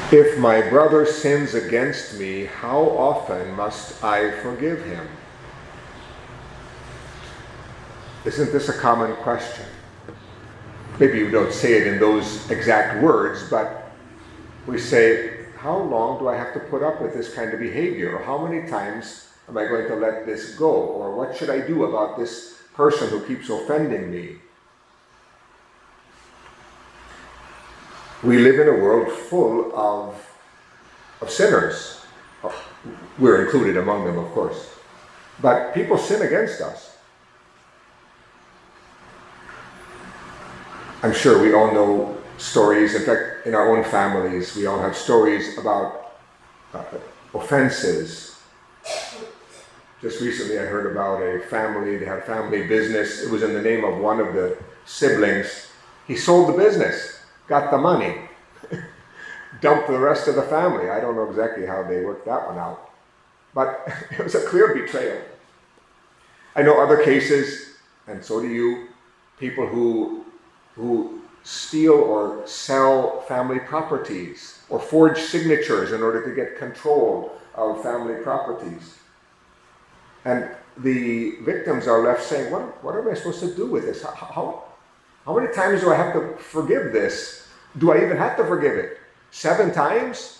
If my brother sins against me, how often must I forgive him? Isn't this a common question? Maybe you don't say it in those exact words, but we say, how long do I have to put up with this kind of behavior? Or how many times am I going to let this go? Or what should I do about this person who keeps offending me? We live in a world full of sinners. We're included among them, of course. But people sin against us. I'm sure we all know stories. In fact, in our own families, we all have stories about offenses. Just recently I heard about a family, they had a family business. It was in the name of one of the siblings. He sold the business, got the money, dumped the rest of the family. I don't know exactly how they worked that one out. But it was a clear betrayal. I know other cases, and so do you, people who steal or sell family properties or forge signatures in order to get control of family properties. And the victims are left saying, what am I supposed to do with this? How many times do I have to forgive this? Do I even have to forgive it? 7 times?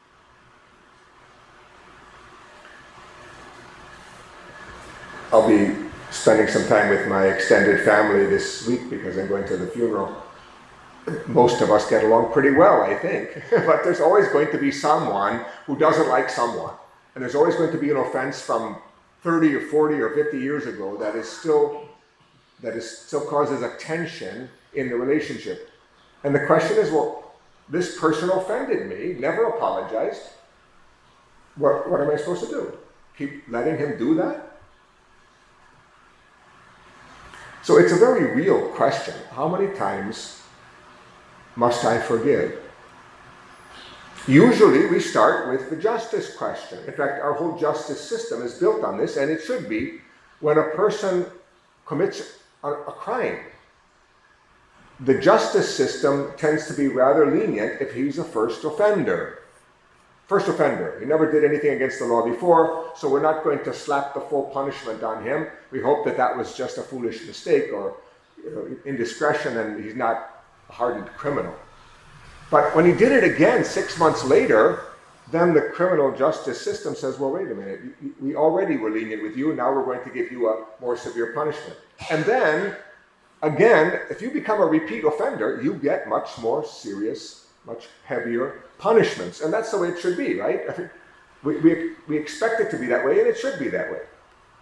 I'll be spending some time with my extended family this week because I'm going to the funeral. Most of us get along pretty well, I think. But there's always going to be someone who doesn't like someone. And there's always going to be an offense from 30 or 40 or 50 years ago that still causes a tension in the relationship. And the question is, well, this person offended me, never apologized. What am I supposed to do? Keep letting him do that? So it's a very real question. How many times must I forgive? Usually we start with the justice question. In fact, our whole justice system is built on this, and it should be. When a person commits a crime, the justice system tends to be rather lenient if he's a first offender. First offender. He never did anything against the law before, so we're not going to slap the full punishment on him. We hope that was just a foolish mistake or indiscretion and he's not a hardened criminal. But when he did it again 6 months later, then the criminal justice system says, well, wait a minute, we already were lenient with you, now we're going to give you a more severe punishment. And then, again, if you become a repeat offender, you get much more serious, much heavier punishments. And that's the way it should be, right? I think we expect it to be that way, and it should be that way.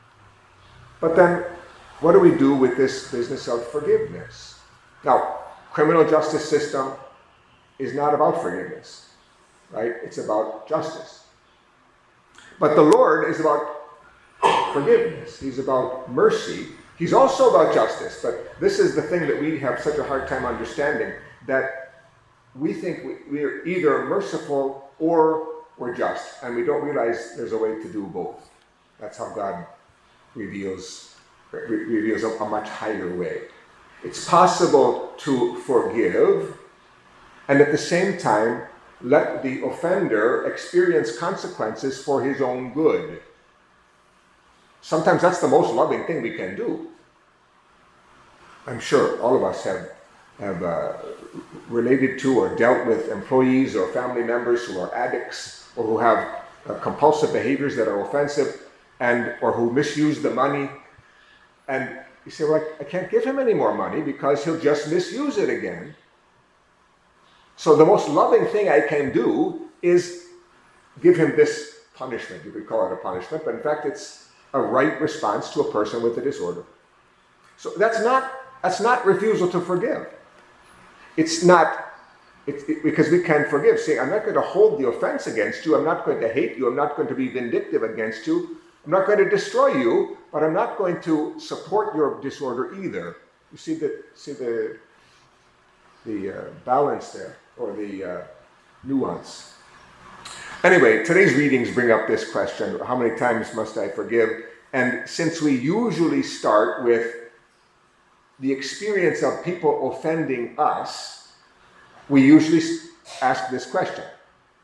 But then, what do we do with this business of forgiveness? Now, criminal justice system is not about forgiveness, right? It's about justice. But the Lord is about forgiveness. He's about mercy. He's also about justice. But this is the thing that we have such a hard time understanding, that we think we're either merciful or we're just, and we don't realize there's a way to do both. That's how God reveals a much higher way. It's possible to forgive and at the same time let the offender experience consequences for his own good. Sometimes that's the most loving thing we can do. I'm sure all of us have related to or dealt with employees or family members who are addicts or who have compulsive behaviors that are offensive or who misuse the money. And you say, well, I can't give him any more money because he'll just misuse it again. So the most loving thing I can do is give him this punishment. You could call it a punishment, but in fact it's a right response to a person with a disorder. So that's not refusal to forgive. It's because we can forgive. Saying, I'm not going to hold the offense against you. I'm not going to hate you. I'm not going to be vindictive against you. I'm not going to destroy you, but I'm not going to support your disorder either. You see the balance there, or the nuance. Anyway, today's readings bring up this question: how many times must I forgive? And since we usually start with the experience of people offending us, we usually ask this question: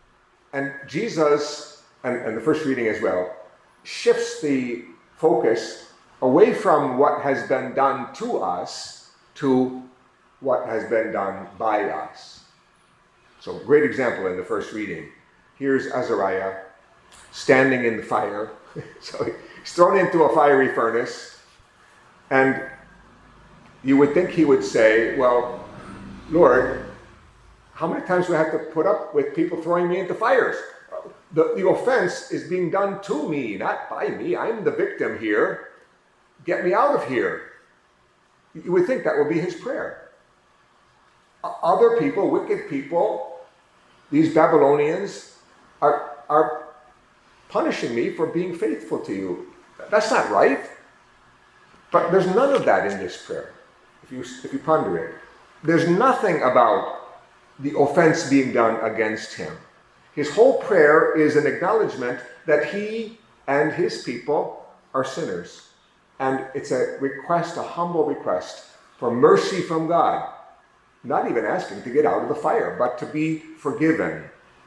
And Jesus, and the first reading as well, shifts the focus away from what has been done to us to what has been done by us. So, great example in the first reading. Here's Azariah standing in the fire. So he's thrown into a fiery furnace, and you would think he would say, well, Lord, how many times do I have to put up with people throwing me into fires? The offense is being done to me, not by me. I'm the victim here. Get me out of here. You would think that would be his prayer. Other people, wicked people, these Babylonians are punishing me for being faithful to you. That's not right. But there's none of that in this prayer, if you ponder it. There's nothing about the offense being done against him. His whole prayer is an acknowledgement that he and his people are sinners. And it's a request, a humble request for mercy from God. Not even asking to get out of the fire, but to be forgiven.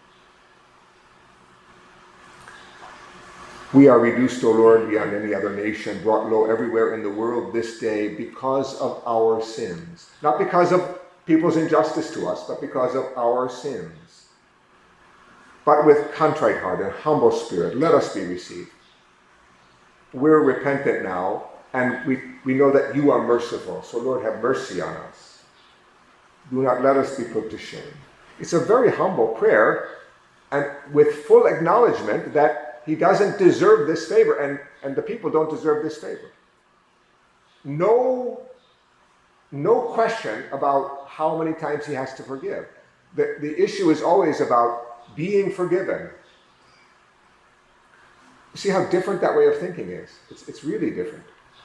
We are reduced, O Lord, beyond any other nation, brought low everywhere in the world this day because of our sins. Not because of people's injustice to us, but because of our sins. But with contrite heart and humble spirit, let us be received. We're repentant now, and we know that you are merciful. So Lord, have mercy on us. Do not let us be put to shame. It's a very humble prayer, and with full acknowledgement that he doesn't deserve this favor, and the people don't deserve this favor. No question about how many times he has to forgive. The issue is always about being forgiven. See how different that way of thinking is? It's really different.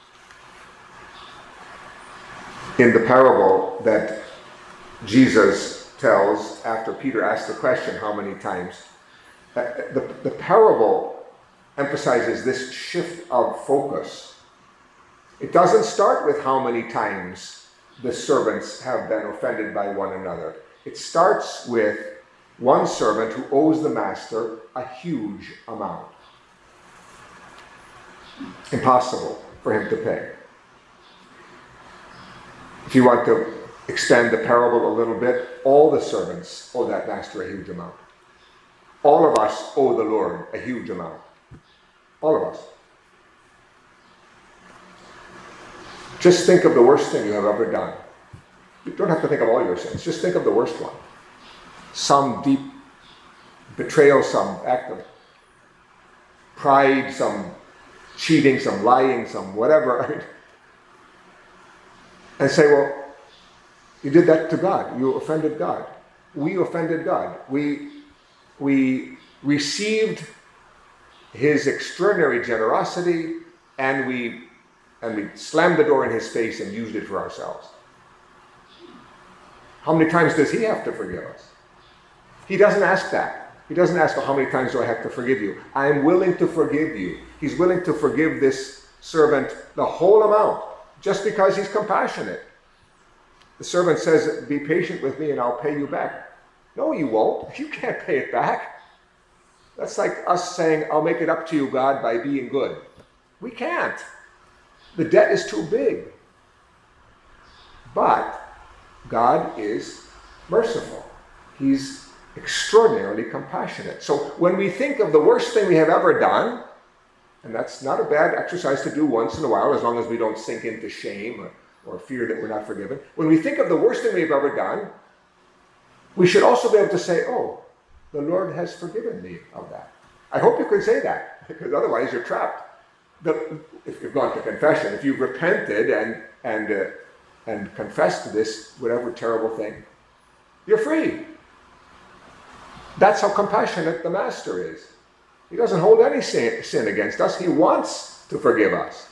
In the parable that Jesus tells after Peter asked the question, how many times? The parable emphasizes this shift of focus. It doesn't start with how many times the servants have been offended by one another. It starts with one servant who owes the master a huge amount. Impossible for him to pay. If you want to expand the parable a little bit, all the servants owe that master a huge amount. All of us owe the Lord a huge amount. All of us. Just think of the worst thing you have ever done. You don't have to think of all your sins. Just think of the worst one. Some deep betrayal, some act of pride, some cheating, some lying, some whatever. And say, well, you did that to God. You offended God. We offended God. We received his extraordinary generosity, and we slammed the door in his face and used it for ourselves. How many times does he have to forgive us? He doesn't ask that. He doesn't ask, well, how many times do I have to forgive you? I'm willing to forgive you. He's willing to forgive this servant the whole amount, just because he's compassionate. The servant says, be patient with me and I'll pay you back. No, you won't. You can't pay it back. That's like us saying, I'll make it up to you, God, by being good. We can't. The debt is too big. But God is merciful. He's extraordinarily compassionate. So when we think of the worst thing we have ever done, and that's not a bad exercise to do once in a while, as long as we don't sink into shame or fear that we're not forgiven. When we think of the worst thing we've ever done, we should also be able to say, oh, the Lord has forgiven me of that. I hope you can say that, because otherwise you're trapped. If you've gone to confession, if you've repented and confessed this, whatever terrible thing, you're free. That's how compassionate the Master is. He doesn't hold any sin against us. He wants to forgive us.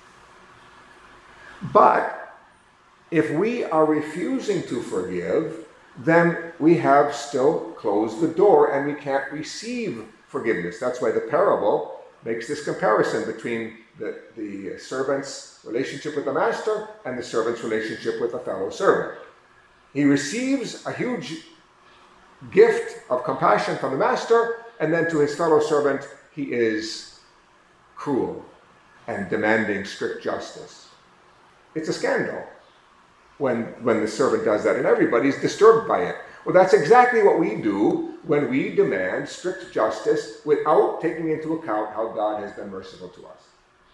But if we are refusing to forgive, then we have still closed the door and we can't receive forgiveness. That's why the parable makes this comparison between the servant's relationship with the master and the servant's relationship with a fellow servant. He receives a huge gift of compassion from the master, and then to his fellow servant, he is cruel and demanding strict justice. It's a scandal when the servant does that, and everybody's disturbed by it. Well, that's exactly what we do when we demand strict justice without taking into account how God has been merciful to us.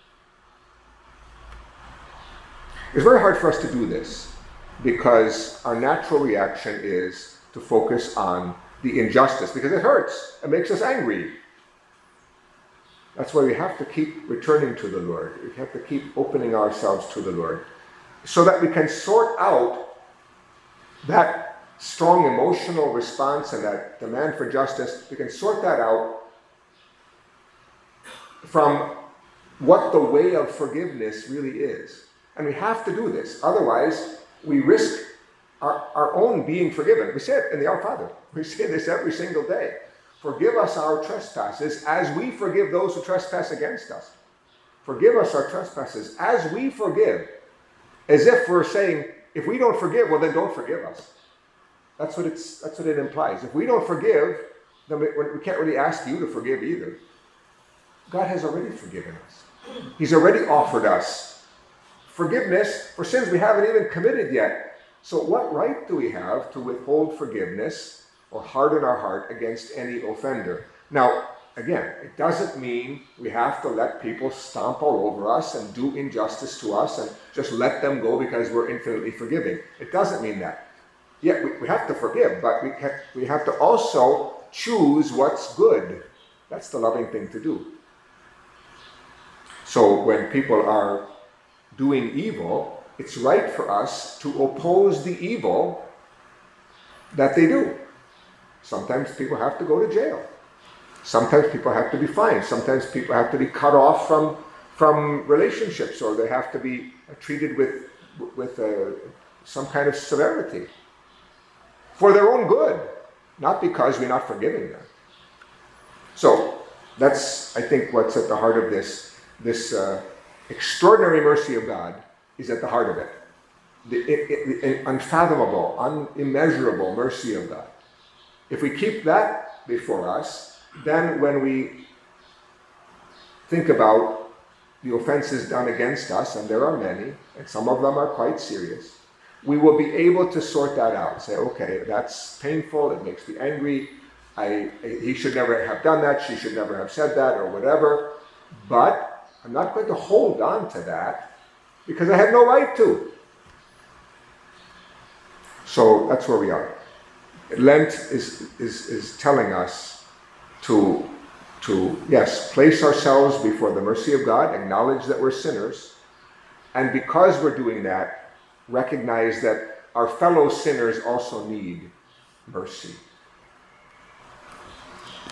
It's very hard for us to do this because our natural reaction is to focus on the injustice because it hurts. It makes us angry. That's why we have to keep returning to the Lord. We have to keep opening ourselves to the Lord so that we can sort out that strong emotional response and that demand for justice. We can sort that out from what the way of forgiveness really is. And we have to do this. Otherwise, we risk our own being forgiven. We say it in the Our Father. We say this every single day. Forgive us our trespasses as we forgive those who trespass against us. Forgive us our trespasses as we forgive. As if we're saying, if we don't forgive, well then don't forgive us. That's what it implies. If we don't forgive, then we can't really ask you to forgive either. God has already forgiven us. He's already offered us forgiveness for sins we haven't even committed yet. So what right do we have to withhold forgiveness or harden our heart against any offender? Now, again, it doesn't mean we have to let people stomp all over us and do injustice to us and just let them go because we're infinitely forgiving. It doesn't mean that. Yeah, we have to forgive, but we have to also choose what's good. That's the loving thing to do. So when people are doing evil, it's right for us to oppose the evil that they do. Sometimes people have to go to jail. Sometimes people have to be fined. Sometimes people have to be cut off from relationships, or they have to be treated with some kind of severity for their own good, not because we're not forgiving them. So that's, I think, what's at the heart of this extraordinary mercy of God is at the heart of it. The unfathomable, unimmeasurable mercy of God. If we keep that before us, then when we think about the offenses done against us, and there are many, and some of them are quite serious, we will be able to sort that out. Say, okay, that's painful, it makes me angry, he should never have done that, she should never have said that, or whatever, but I'm not going to hold on to that because I have no right to. So that's where we are. Lent is telling us to yes, place ourselves before the mercy of God, acknowledge that we're sinners, and because we're doing that, recognize that our fellow sinners also need mercy.